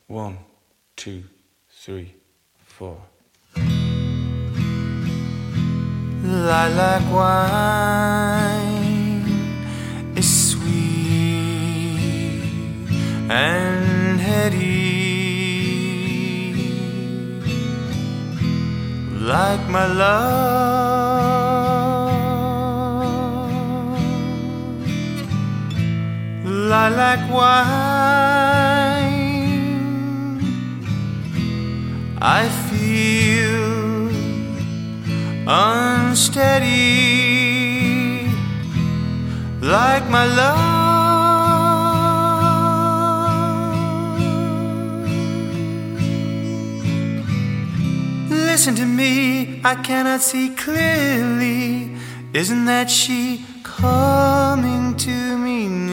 1, 2, 3, 4. Lilac wine is sweet and heady, like my love. Lilac wine, I feel unsteady, like my love. Listen to me, I cannot see clearly. Isn't that she coming to me now?